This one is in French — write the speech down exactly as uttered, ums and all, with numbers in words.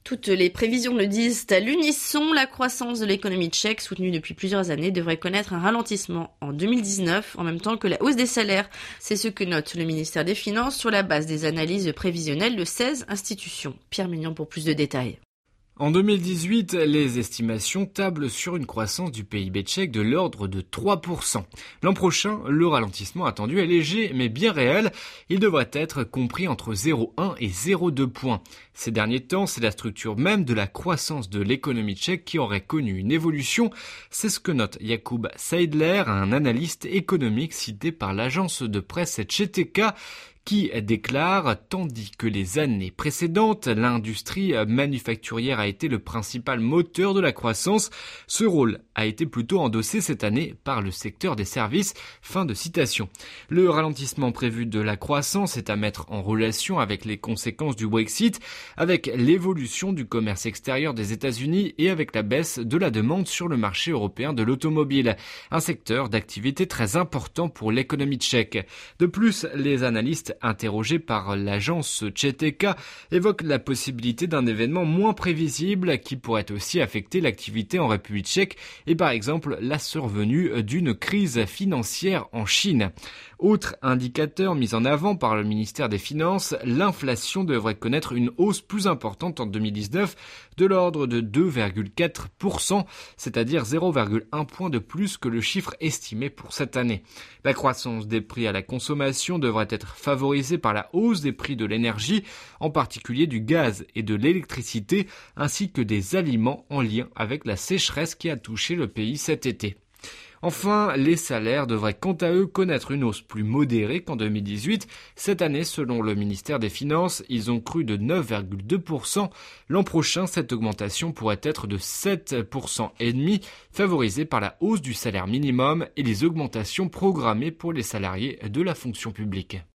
Toutes les prévisions le disent à l'unisson, la croissance de l'économie tchèque, soutenue depuis plusieurs années, devrait connaître un ralentissement en deux mille dix-neuf, en même temps que la hausse des salaires. C'est ce que note le ministère des Finances sur la base des analyses prévisionnelles de seize institutions. Pierre Mignon pour plus de détails. En deux mille dix-huit, les estimations tablent sur une croissance du P I B tchèque de l'ordre de trois pour cent. L'an prochain, le ralentissement attendu est léger mais bien réel. Il devrait être compris entre zéro virgule un et zéro virgule deux points. Ces derniers temps, c'est la structure même de la croissance de l'économie tchèque qui aurait connu une évolution. C'est ce que note Jakub Seidler, un analyste économique cité par l'agence de presse Č T K, qui déclare « Tandis que les années précédentes, l'industrie manufacturière a été le principal moteur de la croissance, ce rôle a été plutôt endossé cette année par le secteur des services. » Fin de citation. Le ralentissement prévu de la croissance est à mettre en relation avec les conséquences du Brexit, avec l'évolution du commerce extérieur des États-Unis et avec la baisse de la demande sur le marché européen de l'automobile, un secteur d'activité très important pour l'économie tchèque. De plus, les analystes interrogé par l'agence Č T K, évoque la possibilité d'un événement moins prévisible qui pourrait aussi affecter l'activité en République tchèque et par exemple la survenue d'une crise financière en Chine. Autre indicateur mis en avant par le ministère des Finances, l'inflation devrait connaître une hausse plus importante en deux mille dix-neuf de l'ordre de deux virgule quatre pour cent, c'est-à-dire zéro virgule un point de plus que le chiffre estimé pour cette année. La croissance des prix à la consommation devrait être favorisée par la hausse des prix de l'énergie, en particulier du gaz et de l'électricité, ainsi que des aliments en lien avec la sécheresse qui a touché le pays cet été. Enfin, les salaires devraient quant à eux connaître une hausse plus modérée qu'en deux mille dix-huit. Cette année, selon le ministère des Finances, ils ont cru de neuf virgule deux pour cent. L'an prochain, cette augmentation pourrait être de sept pour cent et demi, favorisée par la hausse du salaire minimum et les augmentations programmées pour les salariés de la fonction publique.